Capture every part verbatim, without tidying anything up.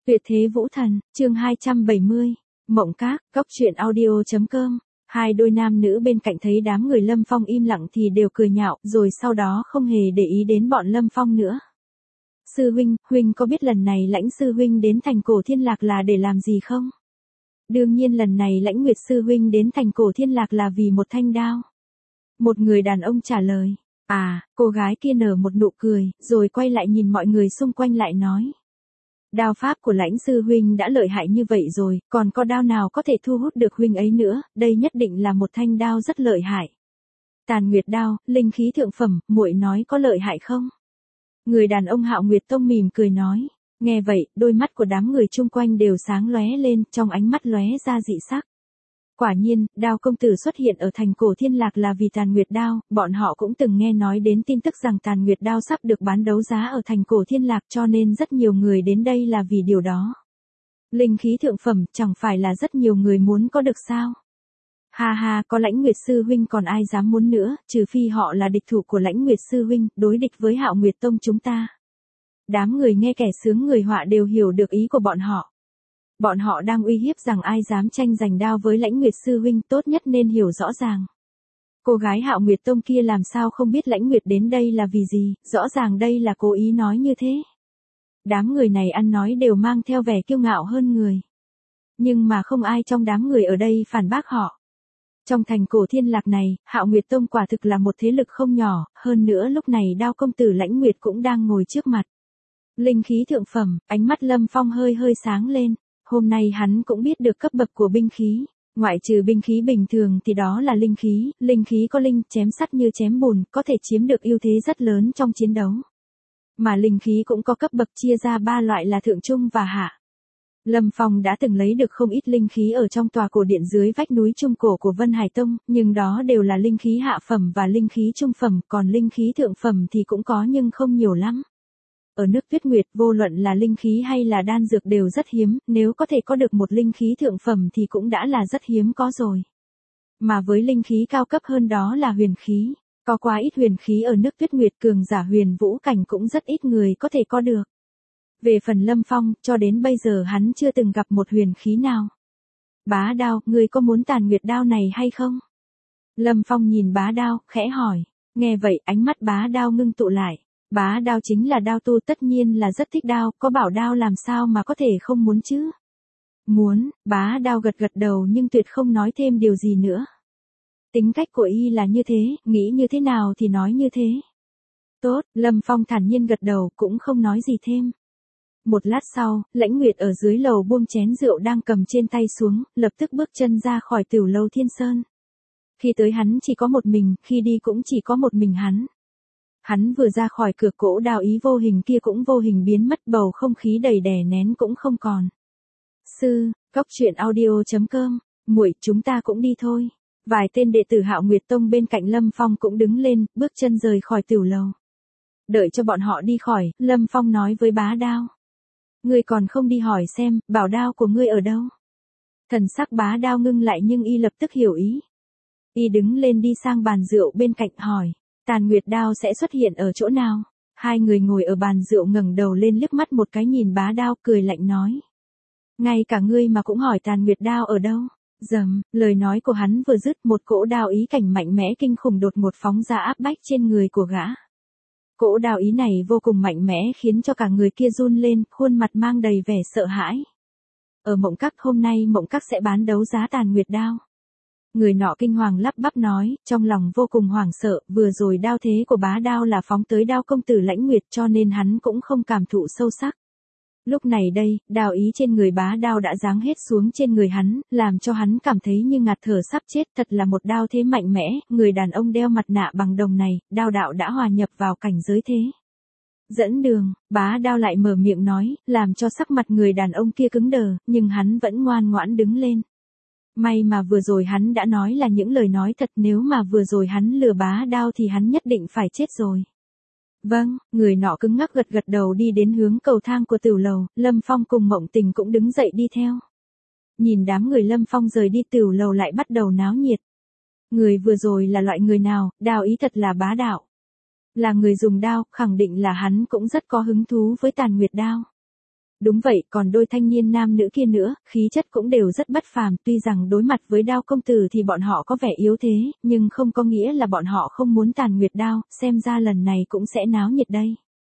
Tuyệt thế vũ thần, chương hai trăm bảy mươi, Mộng Các, Cóc truyện audio chấm com. Hai đôi nam nữ bên cạnh thấy đám người Lâm Phong im lặng thì đều cười nhạo, rồi sau đó không hề để ý đến bọn Lâm Phong nữa. Sư huynh, huynh có biết lần này Lãnh sư huynh đến thành Cổ Thiên Lạc là để làm gì không? Đương nhiên lần này Lãnh Nguyệt sư huynh đến thành Cổ Thiên Lạc là vì một thanh đao. Một người đàn ông trả lời. À, cô gái kia nở một nụ cười, rồi quay lại nhìn mọi người xung quanh lại nói. Đao pháp của Lãnh sư huynh đã lợi hại như vậy rồi, còn có đao nào có thể thu hút được huynh ấy nữa, đây nhất định là một thanh đao rất lợi hại. Tàn Nguyệt đao, linh khí thượng phẩm, muội nói có lợi hại không? Người đàn ông Hạo Nguyệt Tông mỉm cười nói. Nghe vậy, đôi mắt của đám người chung quanh đều sáng lóe lên, trong ánh mắt lóe ra dị sắc. Quả nhiên, đao công tử xuất hiện ở thành Cổ Thiên Lạc là vì Tàn Nguyệt đao, bọn họ cũng từng nghe nói đến tin tức rằng Tàn Nguyệt đao sắp được bán đấu giá ở thành Cổ Thiên Lạc, cho nên rất nhiều người đến đây là vì điều đó. Linh khí thượng phẩm, chẳng phải là rất nhiều người muốn có được sao? Ha ha, có Lãnh Nguyệt sư huynh còn ai dám muốn nữa, trừ phi họ là địch thủ của Lãnh Nguyệt sư huynh, đối địch với Hạo Nguyệt Tông chúng ta. Đám người nghe kẻ sướng người họa đều hiểu được ý của bọn họ. Bọn họ đang uy hiếp rằng ai dám tranh giành đao với Lãnh Nguyệt sư huynh, tốt nhất nên hiểu rõ ràng. Cô gái Hạo Nguyệt Tông kia làm sao không biết Lãnh Nguyệt đến đây là vì gì, rõ ràng đây là cố ý nói như thế. Đám người này ăn nói đều mang theo vẻ kiêu ngạo hơn người. Nhưng mà không ai trong đám người ở đây phản bác họ. Trong thành Cổ Thiên Lạc này, Hạo Nguyệt Tông quả thực là một thế lực không nhỏ, hơn nữa lúc này đao công tử Lãnh Nguyệt cũng đang ngồi trước mặt. Linh khí thượng phẩm, ánh mắt Lâm Phong hơi hơi sáng lên. Hôm nay hắn cũng biết được cấp bậc của binh khí, ngoại trừ binh khí bình thường thì đó là linh khí, linh khí có linh, chém sắt như chém bùn, có thể chiếm được ưu thế rất lớn trong chiến đấu. Mà linh khí cũng có cấp bậc chia ra ba loại là thượng trung và hạ. Lâm Phong đã từng lấy được không ít linh khí ở trong tòa cổ điện dưới vách núi trung cổ của Vân Hải Tông, nhưng đó đều là linh khí hạ phẩm và linh khí trung phẩm, còn linh khí thượng phẩm thì cũng có nhưng không nhiều lắm. Ở nước Tuyết Nguyệt, vô luận là linh khí hay là đan dược đều rất hiếm, nếu có thể có được một linh khí thượng phẩm thì cũng đã là rất hiếm có rồi. Mà với linh khí cao cấp hơn đó là huyền khí, có quá ít huyền khí ở nước Tuyết Nguyệt, cường giả huyền vũ cảnh cũng rất ít người có thể có được. Về phần Lâm Phong, cho đến bây giờ hắn chưa từng gặp một huyền khí nào. Bá đao, ngươi có muốn Tàn Nguyệt đao này hay không? Lâm Phong nhìn bá đao, khẽ hỏi. Nghe vậy, ánh mắt bá đao ngưng tụ lại. Bá đao chính là đao tu, tất nhiên là rất thích đao, có bảo đao làm sao mà có thể không muốn chứ? Muốn, bá đao gật gật đầu nhưng tuyệt không nói thêm điều gì nữa. Tính cách của y là như thế, nghĩ như thế nào thì nói như thế. Tốt, Lâm Phong thản nhiên gật đầu cũng không nói gì thêm. Một lát sau, Lãnh Nguyệt ở dưới lầu buông chén rượu đang cầm trên tay xuống, lập tức bước chân ra khỏi Tửu Lâu Thiên Sơn. Khi tới hắn chỉ có một mình, khi đi cũng chỉ có một mình hắn. Hắn vừa ra khỏi cửa, cỗ đao ý vô hình kia cũng vô hình biến mất, bầu không khí đầy đè nén cũng không còn. Sư, Cóc truyện audio chấm com, muội, chúng ta cũng đi thôi. Vài tên đệ tử Hạo Nguyệt Tông bên cạnh Lâm Phong cũng đứng lên, bước chân rời khỏi Tửu Lâu. Đợi cho bọn họ đi khỏi, Lâm Phong nói với bá đao. Ngươi còn không đi hỏi xem, bảo đao của ngươi ở đâu? Thần sắc bá đao ngưng lại nhưng y lập tức hiểu ý. Y đứng lên đi sang bàn rượu bên cạnh hỏi. Tàn Nguyệt đao sẽ xuất hiện ở chỗ nào? Hai người ngồi ở bàn rượu ngẩng đầu lên liếc mắt một cái nhìn bá đao, cười lạnh nói. Ngay cả ngươi mà cũng hỏi Tàn Nguyệt đao ở đâu? Dầm, lời nói của hắn vừa dứt, một cỗ đao ý cảnh mạnh mẽ kinh khủng đột ngột phóng ra áp bách trên người của gã. Cỗ đao ý này vô cùng mạnh mẽ khiến cho cả người kia run lên, khuôn mặt mang đầy vẻ sợ hãi. Ở Mộng Các hôm nay Mộng Các sẽ bán đấu giá Tàn Nguyệt đao. Người nọ kinh hoàng lắp bắp nói, trong lòng vô cùng hoảng sợ, vừa rồi đao thế của bá đao là phóng tới đao công tử Lãnh Nguyệt cho nên hắn cũng không cảm thụ sâu sắc. Lúc này đây, đao ý trên người bá đao đã giáng hết xuống trên người hắn, làm cho hắn cảm thấy như ngạt thở sắp chết, thật là một đao thế mạnh mẽ, người đàn ông đeo mặt nạ bằng đồng này, đao đạo đã hòa nhập vào cảnh giới thế. Dẫn đường, bá đao lại mở miệng nói, làm cho sắc mặt người đàn ông kia cứng đờ, nhưng hắn vẫn ngoan ngoãn đứng lên. May mà vừa rồi hắn đã nói là những lời nói thật, nếu mà vừa rồi hắn lừa bá đao thì hắn nhất định phải chết rồi. Vâng, người nọ cứng ngắc gật gật đầu đi đến hướng cầu thang của Tửu Lầu, Lâm Phong cùng Mộng Tình cũng đứng dậy đi theo. Nhìn đám người Lâm Phong rời đi, Tửu Lầu lại bắt đầu náo nhiệt. Người vừa rồi là loại người nào, đao ý thật là bá đạo. Là người dùng đao, khẳng định là hắn cũng rất có hứng thú với Tàn Nguyệt đao. Đúng vậy, còn đôi thanh niên nam nữ kia nữa, khí chất cũng đều rất bất phàm, tuy rằng đối mặt với Đao công tử thì bọn họ có vẻ yếu thế, nhưng không có nghĩa là bọn họ không muốn Tàn Nguyệt Đao, xem ra lần này cũng sẽ náo nhiệt đây.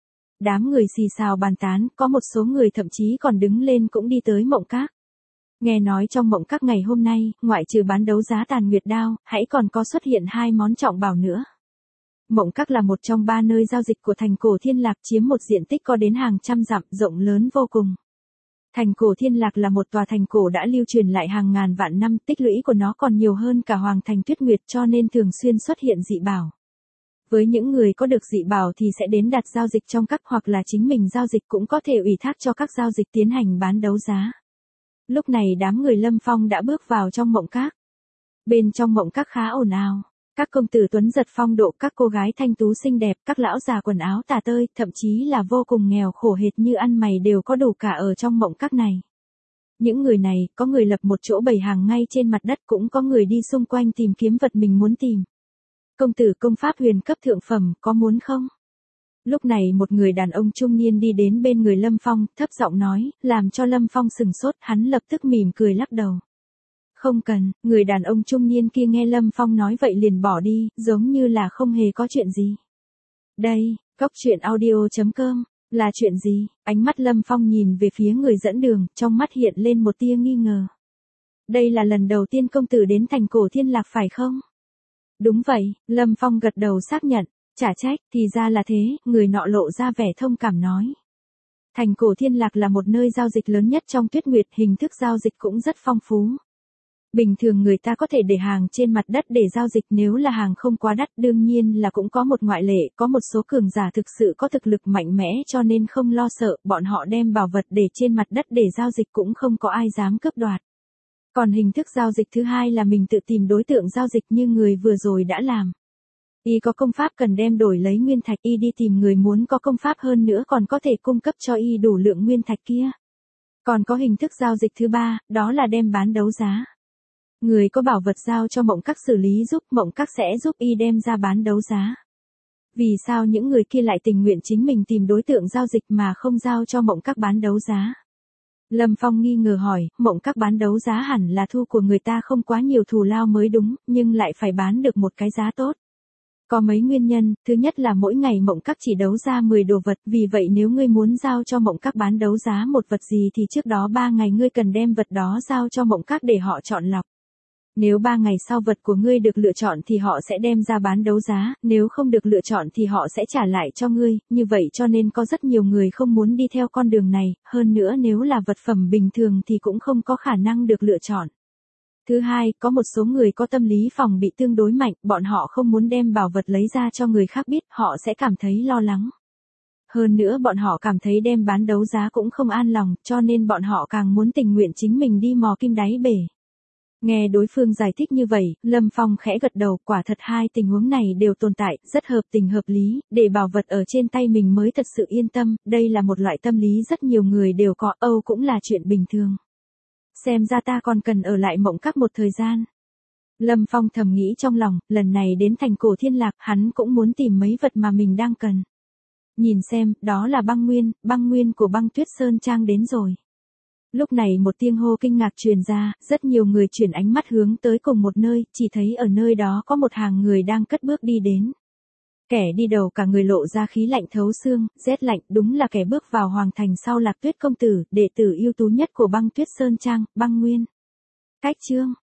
Đám người xì xào bàn tán, có một số người thậm chí còn đứng lên cũng đi tới Mộng Các. Nghe nói trong Mộng Các ngày hôm nay, ngoại trừ bán đấu giá Tàn Nguyệt Đao, hãy còn có xuất hiện hai món trọng bảo nữa. Mộng Các là một trong ba nơi giao dịch của thành cổ Thiên Lạc, chiếm một diện tích có đến hàng trăm dặm, rộng lớn vô cùng. Thành cổ Thiên Lạc là một tòa thành cổ đã lưu truyền lại hàng ngàn vạn năm, tích lũy của nó còn nhiều hơn cả Hoàng thành Tuyết Nguyệt, cho nên thường xuyên xuất hiện dị bảo. Với những người có được dị bảo thì sẽ đến đặt giao dịch trong các, hoặc là chính mình giao dịch cũng có thể ủy thác cho các giao dịch tiến hành bán đấu giá. Lúc này đám người Lâm Phong đã bước vào trong Mộng Các. Bên trong Mộng Các khá ồn ào. Các công tử tuấn giật phong độ, các cô gái thanh tú xinh đẹp, các lão già quần áo tả tơi, thậm chí là vô cùng nghèo khổ hệt như ăn mày đều có đủ cả ở trong Mộng Các này. Những người này, có người lập một chỗ bày hàng ngay trên mặt đất, cũng có người đi xung quanh tìm kiếm vật mình muốn tìm. Công tử công pháp huyền cấp thượng phẩm, có muốn không? Lúc này một người đàn ông trung niên đi đến bên người Lâm Phong, thấp giọng nói, làm cho Lâm Phong sừng sốt, hắn lập tức mỉm cười lắc đầu. Không cần, người đàn ông trung niên kia nghe Lâm Phong nói vậy liền bỏ đi, giống như là không hề có chuyện gì. Đây, cốc truyện audio chấm com, là chuyện gì? Ánh mắt Lâm Phong nhìn về phía người dẫn đường, trong mắt hiện lên một tia nghi ngờ. Đây là lần đầu tiên công tử đến thành cổ Thiên Lạc phải không? Đúng vậy, Lâm Phong gật đầu xác nhận, chả trách, thì ra là thế, người nọ lộ ra vẻ thông cảm nói. Thành cổ Thiên Lạc là một nơi giao dịch lớn nhất trong Tuyết Nguyệt, hình thức giao dịch cũng rất phong phú. Bình thường người ta có thể để hàng trên mặt đất để giao dịch, nếu là hàng không quá đắt, đương nhiên là cũng có một ngoại lệ, có một số cường giả thực sự có thực lực mạnh mẽ cho nên không lo sợ, bọn họ đem bảo vật để trên mặt đất để giao dịch cũng không có ai dám cướp đoạt. Còn hình thức giao dịch thứ hai là mình tự tìm đối tượng giao dịch như người vừa rồi đã làm. Y có công pháp cần đem đổi lấy nguyên thạch, y đi tìm người muốn có công pháp hơn nữa còn có thể cung cấp cho y đủ lượng nguyên thạch kia. Còn có hình thức giao dịch thứ ba, đó là đem bán đấu giá. Người có bảo vật giao cho Mộng Các xử lý giúp, Mộng Các sẽ giúp y đem ra bán đấu giá. Vì sao những người kia lại tình nguyện chính mình tìm đối tượng giao dịch mà không giao cho Mộng Các bán đấu giá? Lâm Phong nghi ngờ hỏi, Mộng Các bán đấu giá hẳn là thu của người ta không quá nhiều thù lao mới đúng, nhưng lại phải bán được một cái giá tốt. Có mấy nguyên nhân, thứ nhất là mỗi ngày Mộng Các chỉ đấu ra mười đồ vật, vì vậy nếu ngươi muốn giao cho Mộng Các bán đấu giá một vật gì thì trước đó ba ngày ngươi cần đem vật đó giao cho Mộng Các để họ chọn lọc. Nếu ba ngày sau vật của ngươi được lựa chọn thì họ sẽ đem ra bán đấu giá, nếu không được lựa chọn thì họ sẽ trả lại cho ngươi, như vậy cho nên có rất nhiều người không muốn đi theo con đường này, hơn nữa nếu là vật phẩm bình thường thì cũng không có khả năng được lựa chọn. Thứ hai, có một số người có tâm lý phòng bị tương đối mạnh, bọn họ không muốn đem bảo vật lấy ra cho người khác biết, họ sẽ cảm thấy lo lắng. Hơn nữa bọn họ cảm thấy đem bán đấu giá cũng không an lòng, cho nên bọn họ càng muốn tình nguyện chính mình đi mò kim đáy bể. Nghe đối phương giải thích như vậy, Lâm Phong khẽ gật đầu, quả thật hai tình huống này đều tồn tại, rất hợp tình hợp lý, để bảo vật ở trên tay mình mới thật sự yên tâm, đây là một loại tâm lý rất nhiều người đều có, Âu cũng là chuyện bình thường. Xem ra ta còn cần ở lại Mộng Các một thời gian. Lâm Phong thầm nghĩ trong lòng, lần này đến thành cổ Thiên Lạc, hắn cũng muốn tìm mấy vật mà mình đang cần. Nhìn xem, đó là băng nguyên, băng nguyên của băng Tuyết Sơn Trang đến rồi. Lúc này một tiếng hô kinh ngạc truyền ra, rất nhiều người chuyển ánh mắt hướng tới cùng một nơi, chỉ thấy ở nơi đó có một hàng người đang cất bước đi đến. Kẻ đi đầu cả người lộ ra khí lạnh thấu xương, rét lạnh, đúng là kẻ bước vào hoàng thành sau Lạc Tuyết công tử, đệ tử ưu tú nhất của băng Tuyết Sơn Trang, băng nguyên. Cách chương